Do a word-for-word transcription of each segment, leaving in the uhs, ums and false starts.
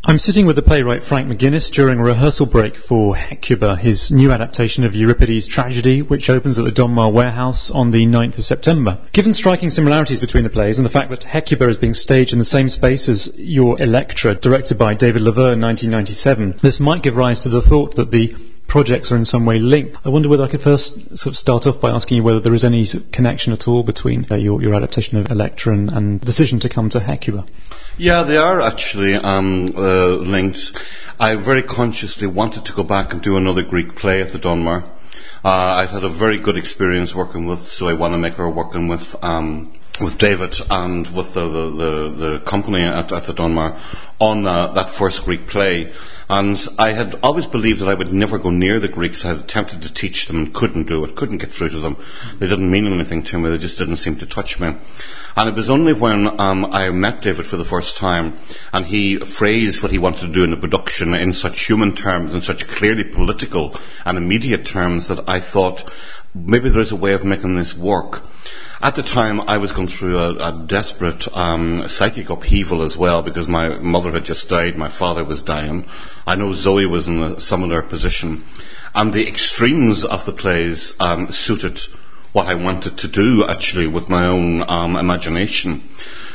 I'm sitting with the playwright Frank McGuinness during a rehearsal break for Hecuba, his new adaptation of Euripides' tragedy, which opens at the Donmar Warehouse on the ninth of September. Given striking similarities between the plays and the fact that Hecuba is being staged in the same space as your Electra, directed by David Levere in nineteen ninety-seven, this might give rise to the thought that the projects are in some way linked. I wonder whether I could first sort of start off by asking you whether there is any sort of connection at all between uh, your, your adaptation of Electra and, and the decision to come to Hecuba. Yeah, they are actually um, uh, linked. I very consciously wanted to go back and do another Greek play at the Donmar. Uh, I've had a very good experience working with Zoe Wanamaker, working with um, with David and with the the, the, the company at, at the Donmar on uh, that first Greek play. And I had always believed that I would never go near the Greeks. I had attempted to teach them and couldn't do it, couldn't get through to them. They didn't mean anything to me, they just didn't seem to touch me. And it was only when um, I met David for the first time and he phrased what he wanted to do in the production in such human terms, in such clearly political and immediate terms, that I thought maybe there's a way of making this work. At the time, I was going through a, a desperate um, psychic upheaval as well, because my mother had just died, my father was dying. I know Zoe was in a similar position. And the extremes of the plays um, suited what I wanted to do, actually, with my own um, imagination.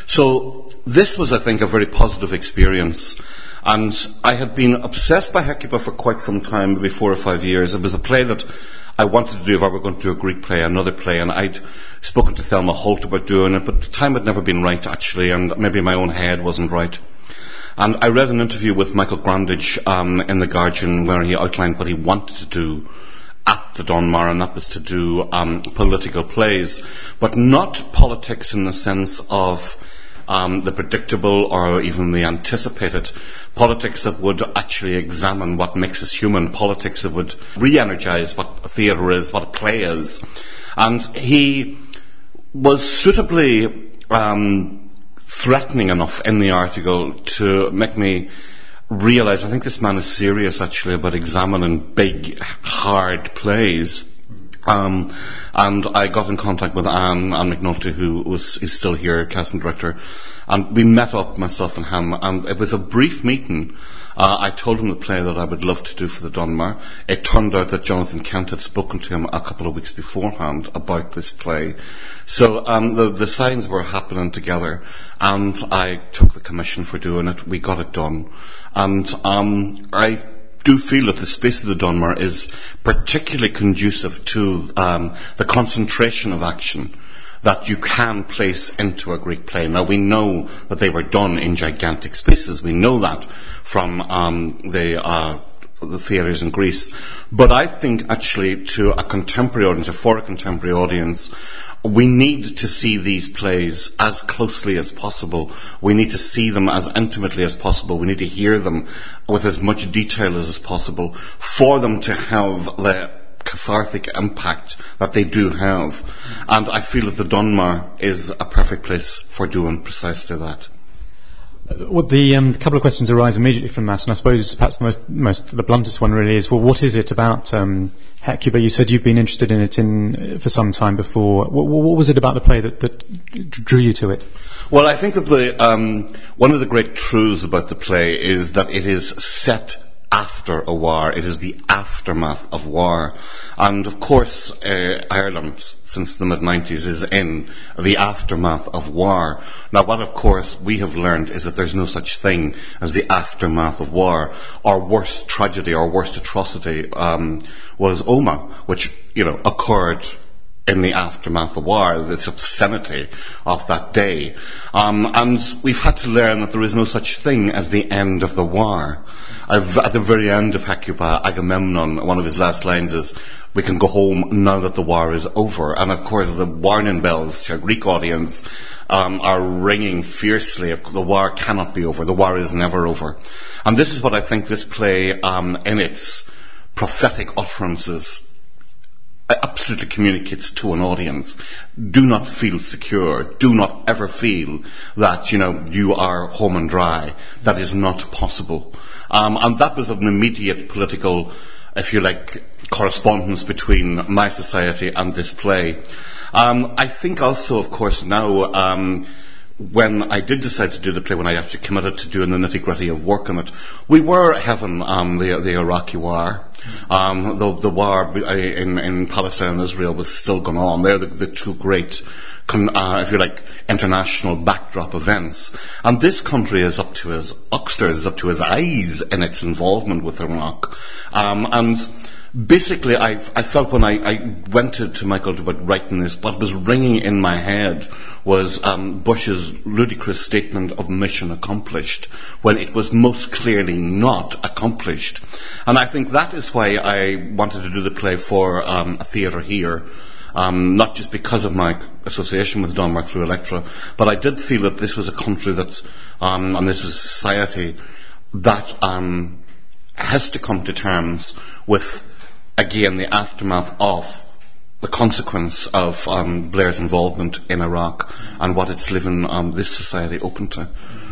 So this was, I think, a very positive experience. And I had been obsessed by Hecuba for quite some time, maybe four or five years. It was a play that I wanted to do if I were going to do a Greek play, another play, and I'd spoken to Thelma Holt about doing it, but the time had never been right, actually, and maybe my own head wasn't right. And I read an interview with Michael Grandage um, in The Guardian where he outlined what he wanted to do at the Donmar, and that was to do um, political plays, but not politics in the sense of Um, the predictable or even the anticipated, politics that would actually examine what makes us human, politics that would re-energize what a theatre is, what a play is. And he was suitably um, threatening enough in the article to make me realize, I think this man is serious actually about examining big, hard plays. Um, and I got in contact with Anne, Anne McNulty, who was, is still here, casting director, and we met up, myself and him, and it was a brief meeting. Uh, I told him the play that I would love to do for the Donmar. It turned out that Jonathan Kent had spoken to him a couple of weeks beforehand about this play. So um, the, the signs were happening together, and I took the commission for doing it. We got it done. And um, I do feel that the space of the Donmar is particularly conducive to um, the concentration of action that you can place into a Greek play. Now, we know that they were done in gigantic spaces. We know that from um, the, uh, the theatres in Greece. But I think, actually, to a contemporary audience, or for a contemporary audience, we need to see these plays as closely as possible. We need to see them as intimately as possible. We need to hear them with as much detail as possible for them to have the cathartic impact that they do have. And I feel that the Donmar is a perfect place for doing precisely that. Well, the um, couple of questions arise immediately from that, and I suppose perhaps the most, most the bluntest one really is, well, what is it about um, Hecuba? You said you've been interested in it in for some time before. What, what was it about the play that, that drew you to it? Well, I think that the um, one of the great truths about the play is that it is set after a war. It is the aftermath of war. And of course, uh, Ireland, since the mid nineties, is in the aftermath of war. Now, what of course we have learned is that there's no such thing as the aftermath of war. Our worst tragedy, our worst atrocity um, was Omagh, which, you know, occurred in the aftermath of war, this obscenity of that day. Um, and we've had to learn that there is no such thing as the end of the war. I've, at the very end of Hecuba, Agamemnon, one of his last lines is, "We can go home now that the war is over." And of course, the warning bells to a Greek audience um, are ringing fiercely. The war cannot be over. The war is never over. And this is what I think this play, um, in its prophetic utterances, absolutely communicates to an audience. Do not feel secure. Do not ever feel that, you know, you are home and dry. That is not possible. Um, and that was an immediate political, if you like, correspondence between my society and this play. Um, I think also, of course, now um, when I did decide to do the play, when I actually committed to doing the nitty-gritty of work on it, we were having um, the the Iraqi war. Um, the, the war in, in Palestine and Israel was still going on. They're the, the two great, con, uh, if you like, international backdrop events. And this country is up to his oxter, is up to his eyes in its involvement with Iraq. Um, and basically, I, I felt when I, I went to, to Michael about writing this, what was ringing in my head was um, Bush's ludicrous statement of mission accomplished, when it was most clearly not accomplished. And I think that is why I wanted to do the play for um, a theatre here, um, not just because of my association with Donmar through Electra, but I did feel that this was a country that, um, and this was a society that um, has to come to terms with, again, the aftermath of the consequence of um, Blair's involvement in Iraq and what it's leaving um, this society open to.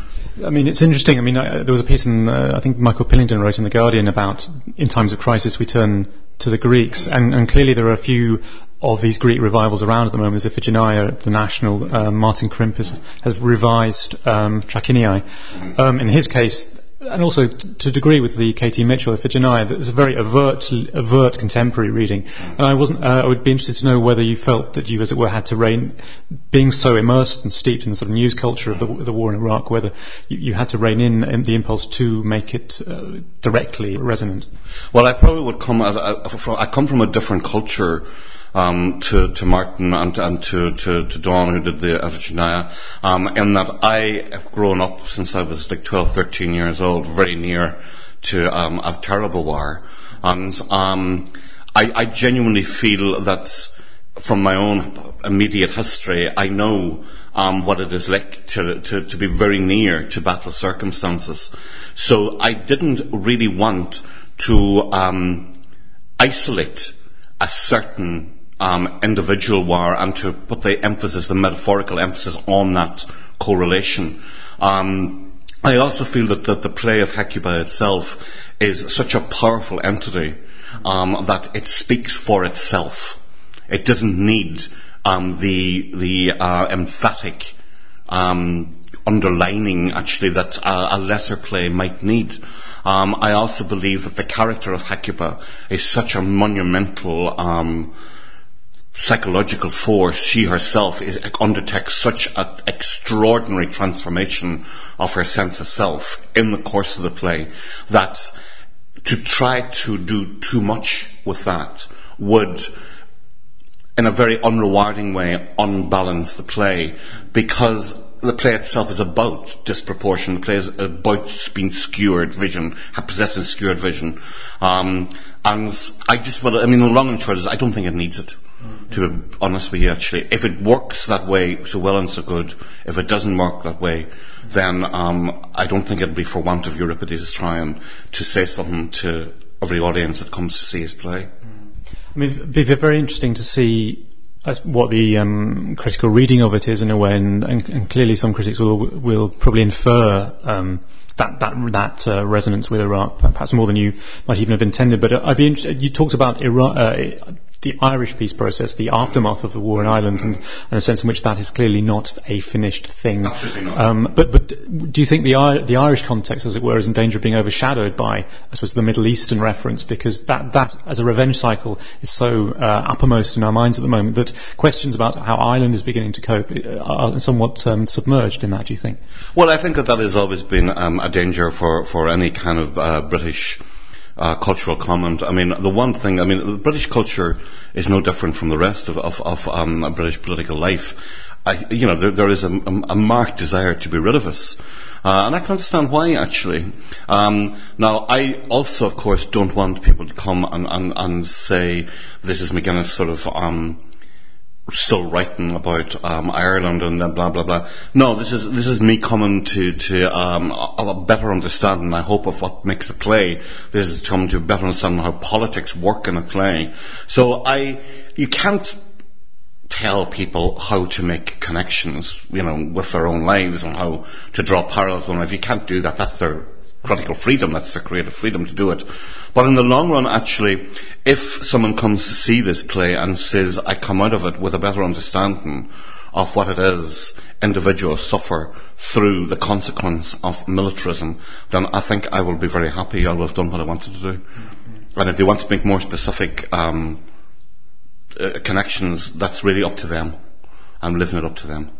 I mean, it's interesting. I mean, I, there was a piece in, uh, I think Michael Pillington wrote in The Guardian about, in times of crisis, we turn to the Greeks, and, and clearly there are a few of these Greek revivals around at the moment. There's Iphigenia at the National. uh, Martin Crimp has, has revised um, Trachiniae. Um, in his case, and also t- to a degree with the K T Mitchell Iphigenia, it's a very overt, overt contemporary reading. And I wasn't. Uh, I would be interested to know whether you felt that you, as it were, had to rein, being so immersed and steeped in the sort of news culture of the, the war in Iraq, whether you, you had to rein in, in the impulse to make it uh, directly resonant. Well, I probably would come. At a, from, I come from a different culture. Um, to, to Martin and, and to, to, to Dawn, who did the Iphigenia, um, in that I have grown up since I was like twelve, thirteen years old, very near to um, a terrible war. And um, I, I genuinely feel that from my own immediate history, I know um, what it is like to, to, to be very near to battle circumstances. So I didn't really want to um, isolate a certain Um, individual war and to put the emphasis, the metaphorical emphasis on that correlation. Um, I also feel that, that the play of Hecuba itself is such a powerful entity um, that it speaks for itself. It doesn't need um, the the uh, emphatic um, underlining, actually, that uh, a lesser play might need. Um, I also believe that the character of Hecuba is such a monumental Um, psychological force. She herself is, undertakes such an extraordinary transformation of her sense of self in the course of the play that to try to do too much with that would, in a very unrewarding way, unbalance the play, because the play itself is about disproportion. The play is about being skewered vision, possessing skewered vision. Um, and I just, well, I mean, the long and short is, I don't think it needs it. To be honest with you, actually, if it works that way, so well and so good. If it doesn't work that way, then um, I don't think it'd be for want of Euripides trying to say something to every audience that comes to see his play. I mean, it'd be very interesting to see what the um, critical reading of it is in a way, and, and, and clearly some critics will will probably infer um, that that that uh, resonance with Iraq, perhaps more than you might even have intended. But I'd be interested. You talked about Iraq. Uh, the Irish peace process, the aftermath of the war in Ireland, and, and a sense in which that is clearly not a finished thing. Absolutely not. Um, but, but do you think the the Irish context, as it were, is in danger of being overshadowed by, I suppose, the Middle Eastern reference, because that, that as a revenge cycle, is so uh, uppermost in our minds at the moment that questions about how Ireland is beginning to cope are somewhat um, submerged in that, do you think? Well, I think that that has always been um, a danger for, for any kind of uh, British Uh, cultural comment. I mean, the one thing, I mean, the British culture is no different from the rest of, of, of um, British political life. I, you know, there, there is a, a marked desire to be rid of us. Uh, and I can understand why, actually. Um, now, I also, of course, don't want people to come and, and, and say this is McGuinness sort of um, still writing about um, Ireland and blah blah blah. No, this is this is me coming to to um, a, a better understanding, I hope, of what makes a play. This is coming to a better understanding how politics work in a play. So I, you can't tell people how to make connections, you know, with their own lives and how to draw parallels with them. If you can't do that, that's their critical freedom, that's their creative freedom to do it. But in the long run, actually, if someone comes to see this play and says, I come out of it with a better understanding of what it is individuals suffer through the consequence of militarism, then I think I will be very happy. I will have done what I wanted to do. Mm-hmm. And if they want to make more specific um, uh, connections, that's really up to them. I'm leaving it up to them.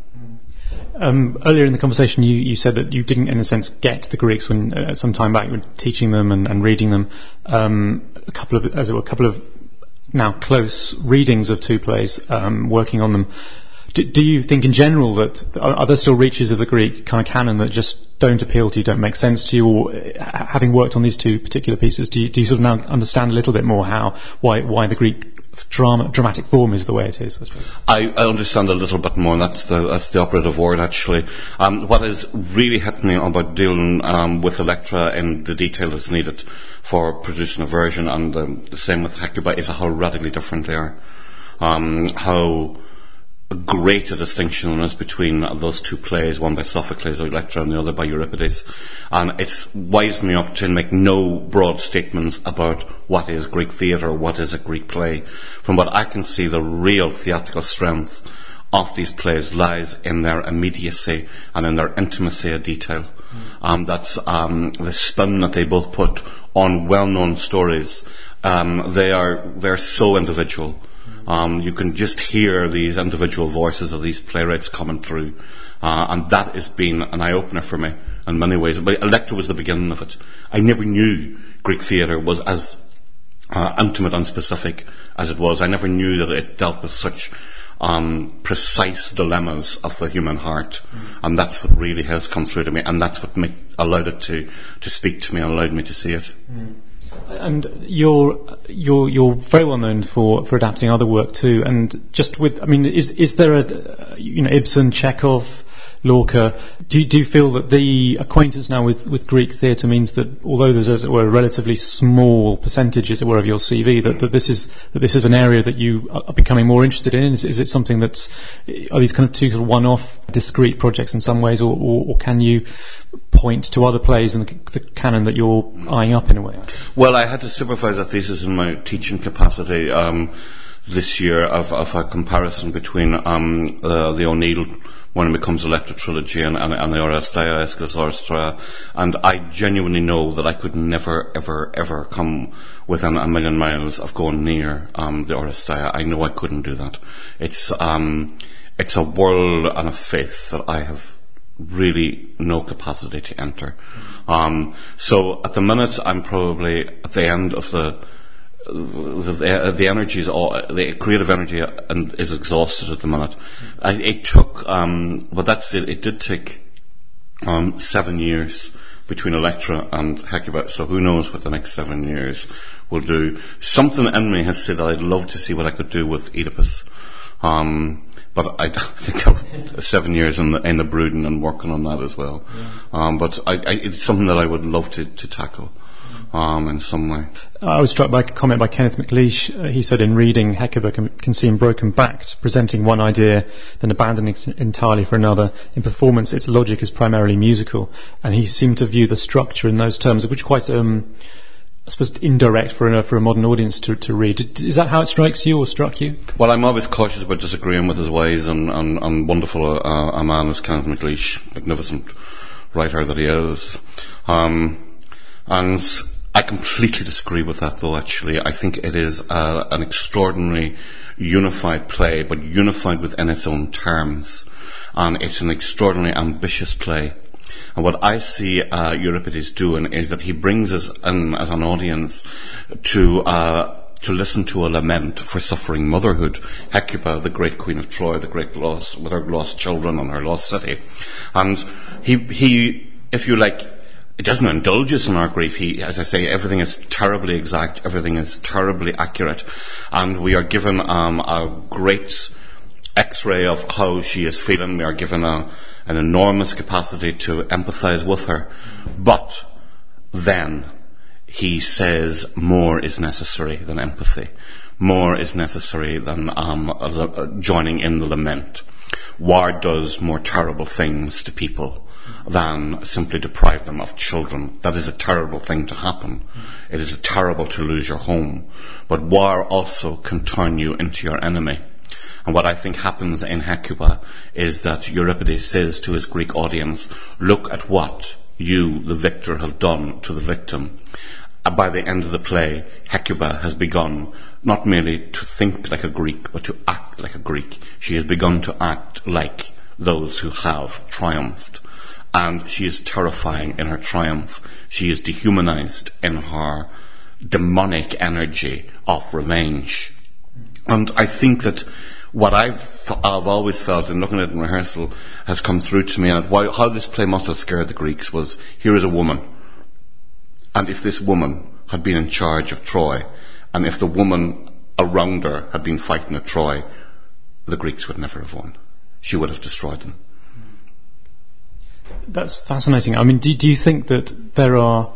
Um, earlier in the conversation, you, you said that you didn't, in a sense, get the Greeks when uh, some time back you were teaching them and, and reading them. Um, a couple of, as it were, a couple of now close readings of two plays, um, working on them. Do, do you think, in general, that are, are there still reaches of the Greek kind of canon that just don't appeal to you, don't make sense to you, or uh, having worked on these two particular pieces, do you, do you sort of now understand a little bit more how why why the Greek drama dramatic form is the way it is? I suppose I, I understand a little bit more. And that's the that's the operative word, actually. Um, what has really hit me about dealing um, with Electra in the detail that's needed for producing a version, and um, the same with Hecuba, is how radically different they are. Um, how great a distinction there is between those two plays, one by Sophocles, Electra, and the other by Euripides. And it's wised me up to make no broad statements about what is Greek theatre, what is a Greek play. From what I can see, the real theatrical strength of these plays lies in their immediacy and in their intimacy of detail. Mm. Um, that's um, the spin that they both put on well-known stories. Um, they are they're so individual. Um, you can just hear these individual voices of these playwrights coming through, uh, and that has been an eye-opener for me in many ways. But Electra was the beginning of it. I never knew Greek theatre was as uh, intimate and specific as it was. I never knew that it dealt with such um, precise dilemmas of the human heart, mm. and that's what really has come through to me, and that's what make, allowed it to, to speak to me and allowed me to see it. Mm. And you're you're you're very well known for, for adapting other work too. And just with, I mean, is is there a, you know, Ibsen, Chekhov, Lorca? Do you, do you feel that the acquaintance now with, with Greek theatre means that although there's, as it were, a relatively small percentage, as it were, of your C V, that, that this is that this is an area that you are becoming more interested in? Is, is it something that's, are these kind of two sort of one-off, discrete projects in some ways, or, or, or can you point to other plays in the, the canon that you're eyeing up in a way? Well, I had to supervise a thesis in my teaching capacity um, this year of, of a comparison between um, uh, the O'Neill, when it becomes Electra trilogy, and, and, and the Oresteia, Aeschylus Oresteia, and I genuinely know that I could never, ever, ever come within a million miles of going near um, the Oresteia. I know I couldn't do that. It's um, it's a world and a faith that I have really no capacity to enter. Um, so at the minute, I'm probably at the end of the the, the, the energy is all, the creative energy and is exhausted at the minute. I, it took, um, but that's it. It did take um, seven years between Electra and Hecuba. So who knows what the next seven years will do? Something in me has said that I'd love to see what I could do with Oedipus. Um, But I, I think that seven years in the, in the brooding and working on that as well. Yeah. Um, but I, I, it's something that I would love to, to tackle um, in some way. I was struck by a comment by Kenneth McLeish. Uh, he said in reading, Hecuba can, can seem broken-backed, presenting one idea, then abandoning it entirely for another. In performance, its logic is primarily musical. And he seemed to view the structure in those terms, which quite... Um, I suppose indirect for a, for a modern audience to, to read. Is that how it strikes you or struck you? Well, I'm always cautious about disagreeing with as wise and, and, and wonderful a, a man as Kenneth McLeish, magnificent writer that he is. Um, and I completely disagree with that, though, actually. I think it is uh, an extraordinary unified play, but unified within its own terms. And it's an extraordinarily ambitious play. And what I see uh, Euripides doing is that he brings us in as an audience to uh, to listen to a lament for suffering motherhood. Hecuba, the great queen of Troy, the great lost, with her lost children and her lost city. And he, he, if you like, it doesn't indulge us in our grief. He, as I say, everything is terribly exact, everything is terribly accurate, and we are given um, a great X-ray of how she is feeling. We are given a, an enormous capacity to empathise with her. But then he says more is necessary than empathy. More is necessary than um, a, a joining in the lament. War does more terrible things to people than simply deprive them of children. That is a terrible thing to happen. It is terrible to lose your home. But war also can turn you into your enemy. And what I think happens in Hecuba is that Euripides says to his Greek audience, look at what you, the victor, have done to the victim. And by the end of the play, Hecuba has begun not merely to think like a Greek, but to act like a Greek. She has begun to act like those who have triumphed. And she is terrifying in her triumph. She is dehumanized in her demonic energy of revenge. And I think that what I've, I've always felt in looking at it in rehearsal has come through to me, and why, how this play must have scared the Greeks was, here is a woman. And if this woman had been in charge of Troy, and if the woman around her had been fighting at Troy, the Greeks would never have won. She would have destroyed them. That's fascinating. I mean, do, do you think that there are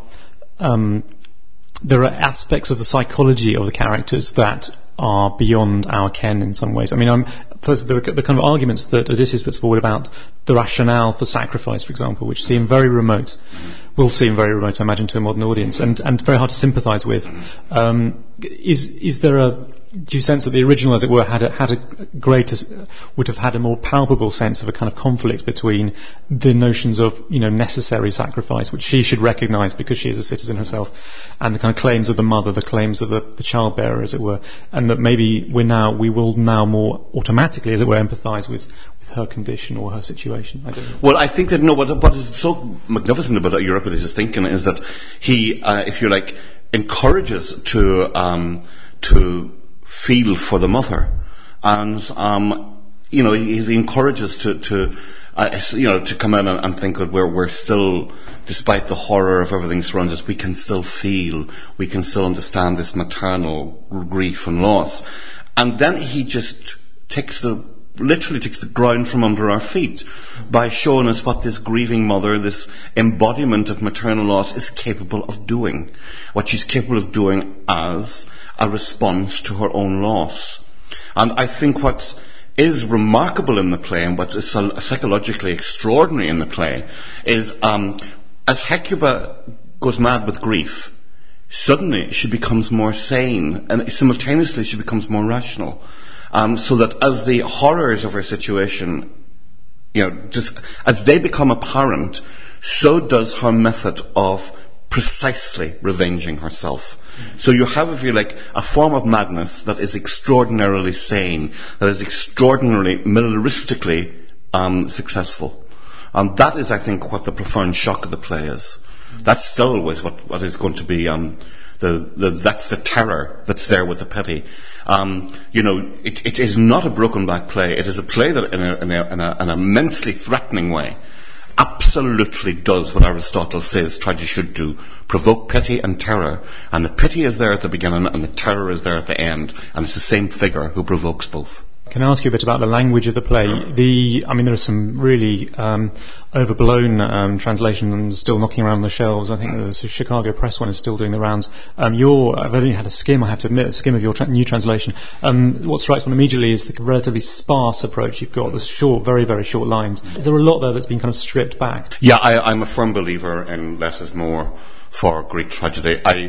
um, there are aspects of the psychology of the characters that are beyond our ken in some ways? I mean, I'm, first, there are the kind of arguments that Odysseus puts forward about the rationale for sacrifice, for example, which seem very remote, will seem very remote, I imagine, to a modern audience, and, and very hard to sympathise with. Um, is is there a do you sense that the original, as it were, had a, had a greater, would have had a more palpable sense of a kind of conflict between the notions of, you know, necessary sacrifice, which she should recognise because she is a citizen herself, and the kind of claims of the mother, the claims of the, the childbearer, as it were, and that maybe we're now, we will now more automatically, as it were, empathise with, with her condition or her situation? I don't know. Well, I think that, no, what, what is so magnificent about Euripides' thinking is that he, uh, if you like, encourages to, um, to, feel for the mother, and um, you know he, he encourages to, to uh, you know to come in and, and think that we're we're still, despite the horror of everything surrounds us, we can still feel, we can still understand this maternal grief and loss, and then he just takes the literally takes the ground from under our feet by showing us what this grieving mother, this embodiment of maternal loss, is capable of doing, what she's capable of doing as a response to her own loss. And I think what is remarkable in the play, and what is psychologically extraordinary in the play, is um, as Hecuba goes mad with grief, suddenly she becomes more sane, and simultaneously she becomes more rational. Um, so that as the horrors of her situation, you know, just, as they become apparent, so does her method of precisely revenging herself. So you have, if you like, a form of madness that is extraordinarily sane, that is extraordinarily militaristically um, successful. And that is, I think, what the profound shock of the play is. That's still always what, what is going to be, um, the, the, that's the terror that's there with the pity. Um, you know, it, it is not a broken back play. It is a play that, in, a, in, a, in a, an immensely threatening way, absolutely does what Aristotle says tragedy should do: provoke pity and terror. And the pity is there at the beginning, and the terror is there at the end, and it's the same figure who provokes both. Can I ask you a bit about the language of the play? The, I mean, there are some really um, overblown um, translations still knocking around the shelves. I think the Chicago Press one is still doing the rounds. Um, your, I've only had a skim, I have to admit, a skim of your tra- new translation. Um, what strikes one immediately is the relatively sparse approach you've got, the short, very, very short lines. Is there a lot there that's been kind of stripped back? Yeah, I, I'm a firm believer in less is more for Greek tragedy. I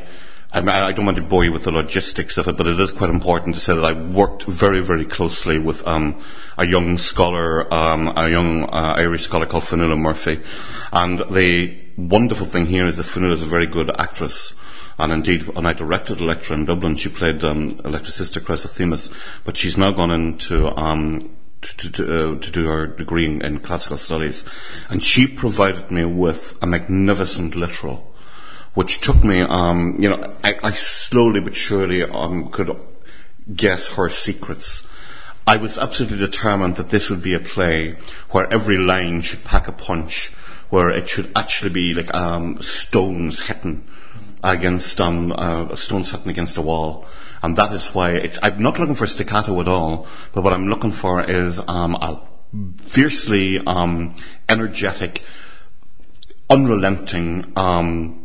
I don't want to bore you with the logistics of it, but it is quite important to say that I worked very, very closely with um, a young scholar, um, a young uh, Irish scholar called Fionnuala Murphy. And the wonderful thing here is that Fionnuala is a very good actress. And indeed, when I directed Electra in Dublin, she played um, Electra's sister, Chrysothemis. But she's now gone into um, to, to, uh, to do her degree in, in classical studies. And she provided me with a magnificent literal, which took me, um, you know, I, I slowly but surely um, could guess her secrets. I was absolutely determined that this would be a play where every line should pack a punch, where it should actually be like um, stones hitting against um, uh, stones hitting against a wall, and that is why it's, I'm not looking for staccato at all. But what I'm looking for is um, a fiercely um, energetic, unrelenting, Um,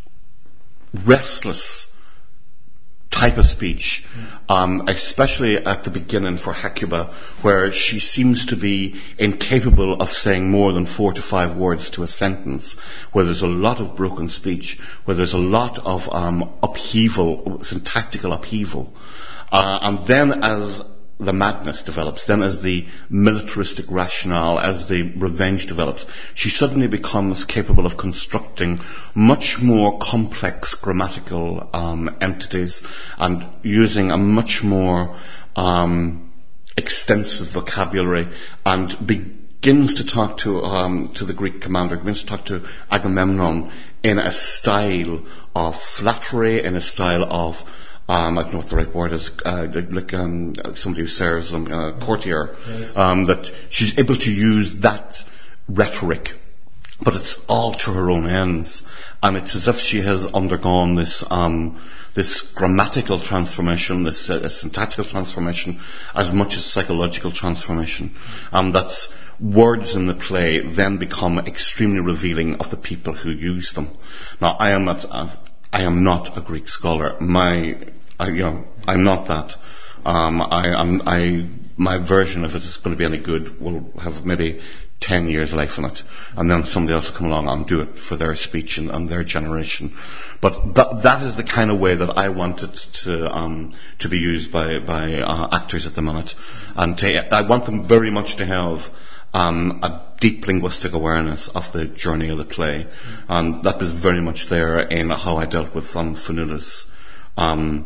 restless type of speech, um, especially at the beginning for Hecuba, where she seems to be incapable of saying more than four to five words to a sentence, where there's a lot of broken speech, where there's a lot of um, upheaval, syntactical upheaval. Uh, and then as the madness develops, then as the militaristic rationale, as the revenge develops, she suddenly becomes capable of constructing much more complex grammatical um, entities and using a much more um, extensive vocabulary, and begins to talk to um, to the Greek commander, begins to talk to Agamemnon in a style of flattery, in a style of Um, I don't know what the right word is, uh, like um, somebody who serves them, a uh, courtier, yes. um, that she's able to use that rhetoric, but it's all to her own ends, and it's as if she has undergone this um, this grammatical transformation, this uh, syntactical transformation, as much as psychological transformation. Um, that's words in the play then become extremely revealing of the people who use them. Now, I am not. Uh, I am not a Greek scholar. My, I, you know, I'm not that. Um, I, I'm, I, my version of it is going to be any good will have maybe ten years life in it, and then somebody else will come along and do it for their speech and, and their generation. But that, that is the kind of way that I want it to um, to be used by by uh, actors at the minute, and to, I want them very much to have Um, a deep linguistic awareness of the journey of the play, and that was very much there in how I dealt with um, Fionnuala's um,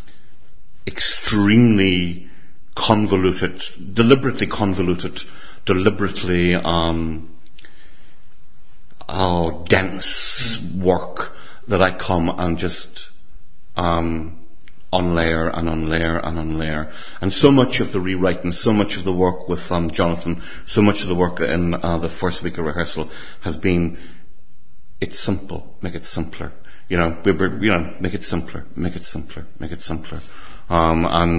extremely convoluted, deliberately convoluted, deliberately um, oh, dense work that I come and just um, unlayer and unlayer and unlayer. And so much of the rewriting, so much of the work with um, Jonathan, so much of the work in uh, the first week of rehearsal has been, it's simple, make it simpler. You know, we were, you know, make it simpler, make it simpler, make it simpler. Um, and,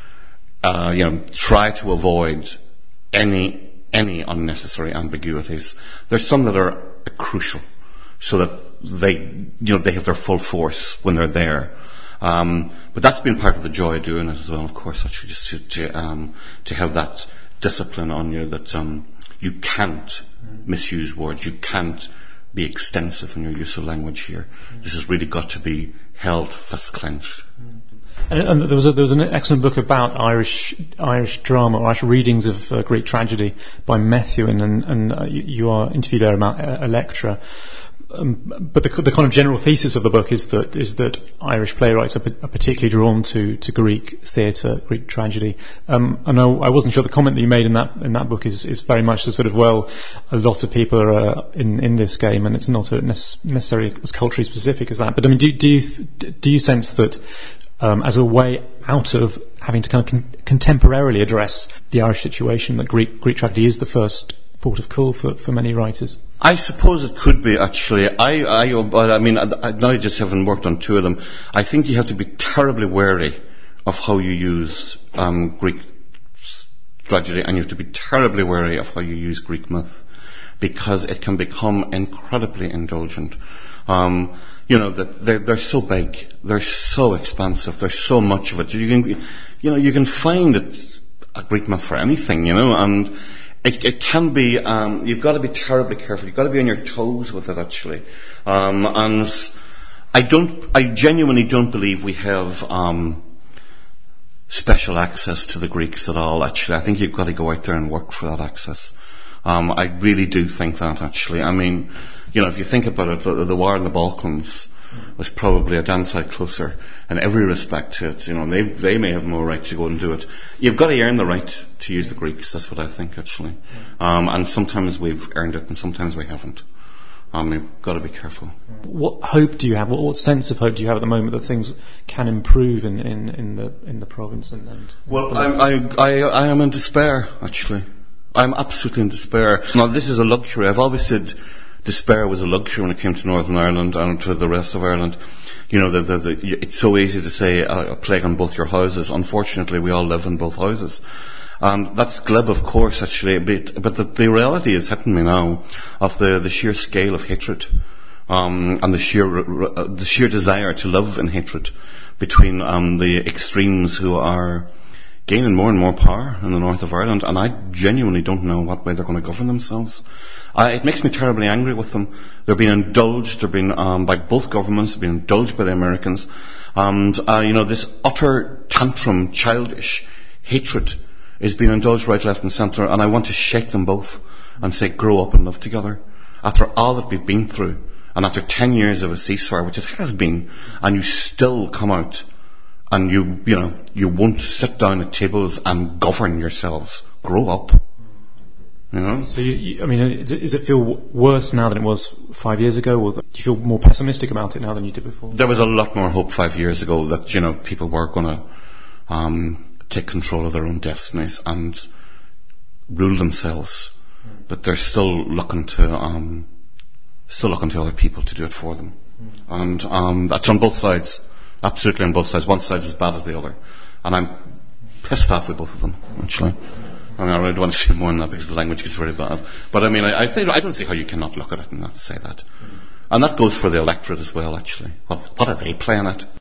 uh, you know, try to avoid any, any unnecessary ambiguities. There's some that are crucial, so that they, you know, they have their full force when they're there. Um, but that's been part of the joy of doing it as well, of course, actually, just to, to, um, to have that discipline on you that, um, you can't misuse words, you can't be extensive in your use of language here. This has really got to be held fist clenched. And, and there was a, there was an excellent book about Irish Irish drama, or Irish readings of uh, Greek tragedy by Methuen, and, and uh, you, you are interviewed there about uh, Electra. Um, but the, the kind of general thesis of the book is that is that Irish playwrights are, are particularly drawn to, to Greek theatre, Greek tragedy. Um, and I, I wasn't sure the comment that you made in that in that book is, is very much the sort of, well, a lot of people are uh, in in this game, and it's not a nece- necessarily as culturally specific as that. But I mean, do, do you do you sense that um, as a way out of having to kind of con- contemporarily address the Irish situation, that Greek Greek tragedy is the first port of call for, for many writers? I suppose it could be, actually. I, I, but I mean, I, I, now just having worked on two of them, I think you have to be terribly wary of how you use um, Greek tragedy, and you have to be terribly wary of how you use Greek myth, because it can become incredibly indulgent. Um, you know, that they're, they're so big, they're so expansive, there's so much of it. You can, you know, you can find it a Greek myth for anything, you know, and It, it can be, um, you've got to be terribly careful. You've got to be on your toes with it, actually. Um, and I don't, I genuinely don't believe we have, um, special access to the Greeks at all, actually. I think you've got to go out there and work for that access. Um, I really do think that, actually. I mean, you know, if you think about it, the, the war in the Balkans was probably a damn sight closer in every respect to it. You know, they they may have more right to go and do it. You've got to earn the right to use the Greeks. That's what I think, actually. Um, and sometimes we've earned it, and sometimes we haven't. Um, we've got to be careful. What hope do you have? What, what sense of hope do you have at the moment that things can improve in, in, in the in the province? And, and well, I, I I I am in despair. Actually, I'm absolutely in despair. Now, this is a luxury. I've always said despair was a luxury when it came to Northern Ireland and to the rest of Ireland. You know, the, the, the, it's so easy to say uh, a plague on both your houses. Unfortunately, we all live in both houses. And that's glib, of course, actually, but, but the, the reality is hitting me now of the, the sheer scale of hatred, um, and the sheer, uh, the sheer desire to live in hatred between, um, the extremes who are gaining more and more power in the north of Ireland, and I genuinely don't know what way they're going to govern themselves. Uh, it makes me terribly angry with them. They're being indulged, they're being, um, by both governments, they're being indulged by the Americans, and, uh, you know, this utter tantrum, childish hatred is being indulged right, left and centre, and I want to shake them both and say, grow up and live together. After all that we've been through, and after ten years of a ceasefire, which it has been, and you still come out and you, you know, you won't sit down at tables and govern yourselves. Grow up. You know? So, you, you, I mean, does it, does it feel worse now than it was five years ago, or do you feel more pessimistic about it now than you did before? There was a lot more hope five years ago that, you know, people were going to um, take control of their own destinies and rule themselves. Mm. But they're still looking to, um, still looking to other people to do it for them. Mm. And um, that's on both sides. Absolutely on both sides. One side's as bad as the other. And I'm pissed off with both of them, actually. I mean, I really don't want to say more than that because the language gets very bad. But I mean, I, I think I don't see how you cannot look at it and not say that. And that goes for the electorate as well, actually. What, what are they playing at?